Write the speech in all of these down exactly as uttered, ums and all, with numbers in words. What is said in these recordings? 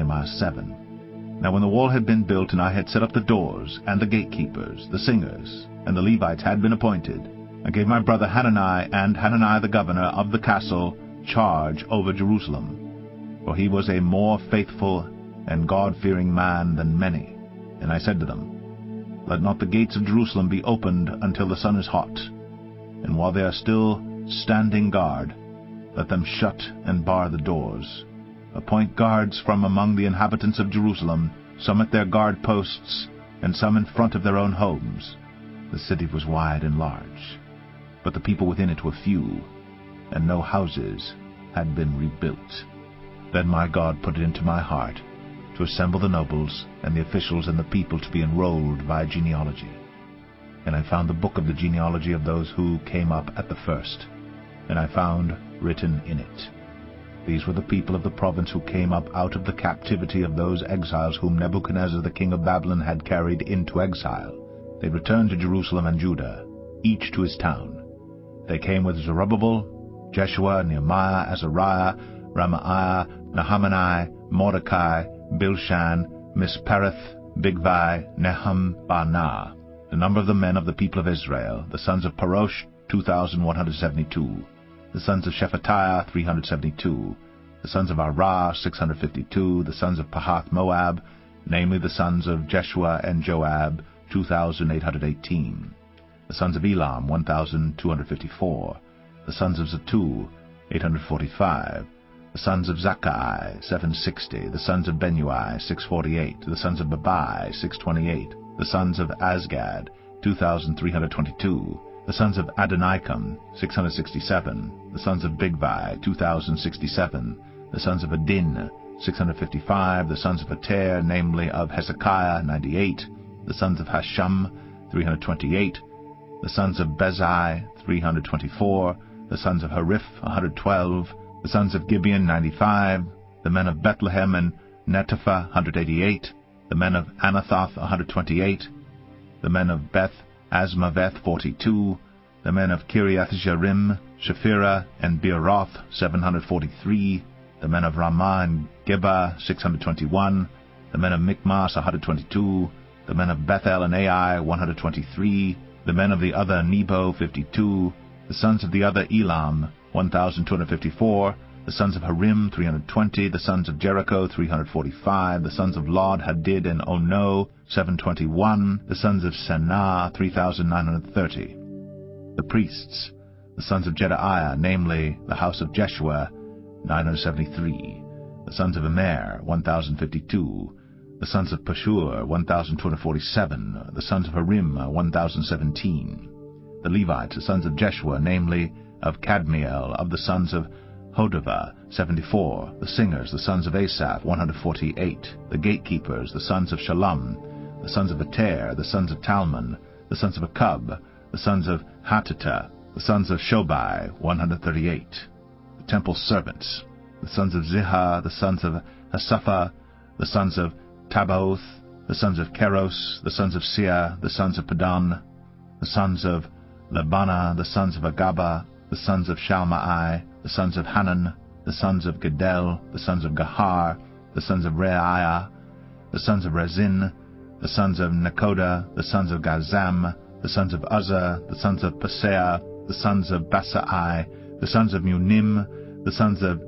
Jeremiah seven. Now when the wall had been built, and I had set up the doors, and the gatekeepers, the singers, and the Levites had been appointed, I gave my brother Hanani and Hanani the governor of the castle charge over Jerusalem. For he was a more faithful and God-fearing man than many. And I said to them, Let not the gates of Jerusalem be opened until the sun is hot, and while they are still standing guard, let them shut and bar the doors. Appoint guards from among the inhabitants of Jerusalem, some at their guard posts, and some in front of their own homes. The city was wide and large, but the people within it were few, and no houses had been rebuilt. Then my God put it into my heart to assemble the nobles and the officials and the people to be enrolled by genealogy. And I found the book of the genealogy of those who came up at the first, and I found written in it, These were the people of the province who came up out of the captivity of those exiles whom Nebuchadnezzar the king of Babylon had carried into exile. They returned to Jerusalem and Judah, each to his town. They came with Zerubbabel, Jeshua, Nehemiah, Azariah, Ramaiah, Nahamani, Mordecai, Bilshan, Mispereth, Bigvai, Nehum, Baanah. The number of the men of the people of Israel, the sons of Parosh, two thousand one hundred seventy-two. The sons of Shephatiah, three hundred seventy-two. The sons of Arah, six hundred fifty-two. The sons of Pahath Moab, namely the sons of Jeshua and Joab, two thousand eight hundred eighteen. The sons of Elam, one thousand two hundred fifty-four. The sons of Zattu, eight hundred forty-five. The sons of Zakkai, seven hundred sixty. The sons of Benui, six hundred forty-eight. The sons of Babai, six hundred twenty-eight. The sons of Azgad, two thousand three hundred twenty-two. The sons of Adonikam, six hundred sixty-seven. The sons of Bigvai, two thousand sixty-seven. The sons of Adin, six hundred fifty-five. The sons of Ater, namely of Hezekiah, ninety-eight. The sons of Hashum, three hundred twenty-eight. The sons of Bezai, three hundred twenty-four. The sons of Hariph, one hundred twelve. The sons of Gibeon, ninety-five. The men of Bethlehem and Netophah, one hundred eighty-eight. The men of Anathoth, one hundred twenty-eight. The men of Beth Asmaveth, forty-two. The men of Kiriath-Jearim, Shephirah, and Beeroth, seven hundred forty-three. The men of Ramah and Geba, six hundred twenty-one. The men of Michmas, one hundred twenty-two. The men of Bethel and Ai, one hundred twenty-three. The men of the other Nebo, fifty-two. The sons of the other Elam, one thousand two hundred fifty-four. The sons of Harim, three hundred twenty. The sons of Jericho, three hundred forty-five. The sons of Lod, Hadid, and Ono, seven hundred twenty-one. The sons of Sanah, three thousand nine hundred thirty. The priests, the sons of Jedaiah, namely the house of Jeshua, nine hundred seventy-three. The sons of Immer, one thousand fifty-two. The sons of Pashur, one thousand two hundred forty-seven. The sons of Harim, one thousand seventeen. The Levites, the sons of Jeshua, namely of Kadmiel, of the sons of Hodavah, seventy-four. The singers, the sons of Asaph, one hundred forty-eight. The gatekeepers, the sons of Shalom. The sons of Ater, the sons of Talmon. The sons of Akub, the sons of Hatita. The sons of Shobai, one hundred thirty-eight. The temple servants, the sons of Ziha, the sons of Hasapha, the sons of Tabaoth, the sons of Keros, the sons of Sia, the sons of Padan, the sons of Labana, the sons of Agaba, the sons of Shalmai, the sons of Hanan, the sons of Gedel, the sons of Gahar, the sons of Reiah, the sons of Rezin, the sons of Nekoda, the sons of Gazam, the sons of Uzzah, the sons of Paseah, the sons of Basai, the sons of Munim, the sons of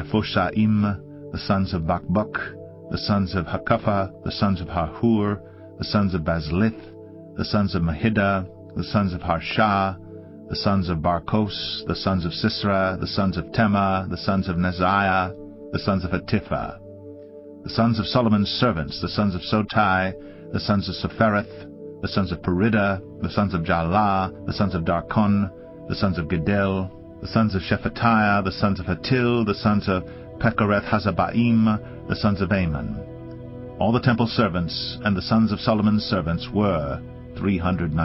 Nephoshaim, the sons of Bakbuk, the sons of Hakupha, the sons of Harhur, the sons of Bazlith, the sons of Mahida, the sons of Harsha, the sons of Barkos, the sons of Sisera, the sons of Tema, the sons of Neziah, the sons of Hatipha, the sons of Solomon's servants, the sons of Sotai, the sons of Sephareth, the sons of Perida, the sons of Jalah, the sons of Darkon, the sons of Gedel, the sons of Shephatiah, the sons of Hatil, the sons of Pechereth Hazabaim, the sons of Ammon. All the temple servants and the sons of Solomon's servants were three hundred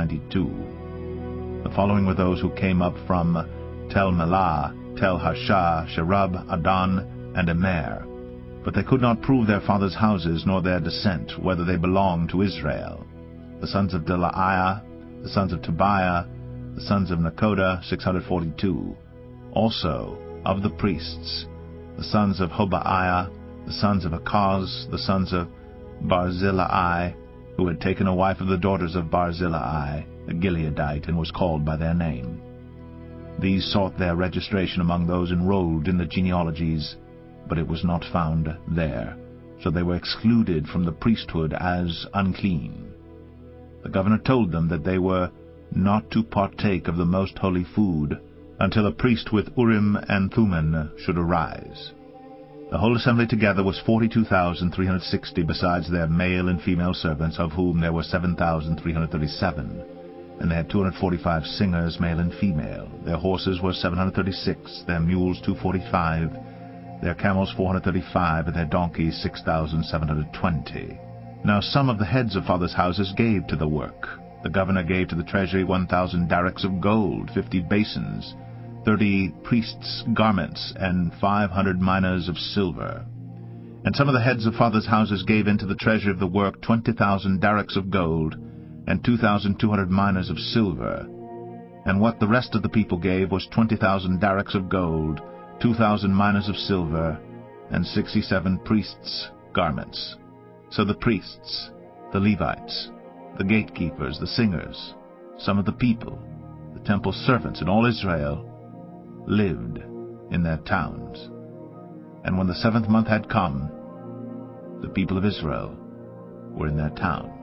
ninety-two. The following were those who came up from Tel Melah, Tel Harsha, Sherab, Adon, and Emer. But they could not prove their fathers' houses nor their descent, whether they belonged to Israel. The sons of Delaiah, the sons of Tobiah, the sons of Nekoda, six hundred forty-two. Also of the priests, the sons of Hobaiah, the sons of Akaz, the sons of Barzillai, who had taken a wife of the daughters of Barzillai, a Gileadite, and was called by their name. These sought their registration among those enrolled in the genealogies, but it was not found there, so they were excluded from the priesthood as unclean. The governor told them that they were not to partake of the most holy food until a priest with Urim and Thummim should arise. The whole assembly together was forty-two thousand three hundred sixty, besides their male and female servants, of whom there were seven thousand three hundred thirty-seven. And they had two hundred forty-five singers, male and female. Their horses were seven hundred thirty-six, their mules two hundred forty-five, their camels four hundred thirty-five, and their donkeys six thousand seven hundred twenty. Now some of the heads of fathers' houses gave to the work. The governor gave to the treasury one thousand darricks of gold, fifty basins, thirty priests' garments, and five hundred minas of silver. And some of the heads of fathers' houses gave into the treasury of the work twenty thousand darricks of gold, and two thousand two hundred minas of silver. And what the rest of the people gave was twenty thousand darricks of gold, two thousand minas of silver, and sixty-seven priests' garments. So the priests, the Levites, the gatekeepers, the singers, some of the people, the temple servants, and all Israel lived in their towns. And when the seventh month had come, the people of Israel were in their towns.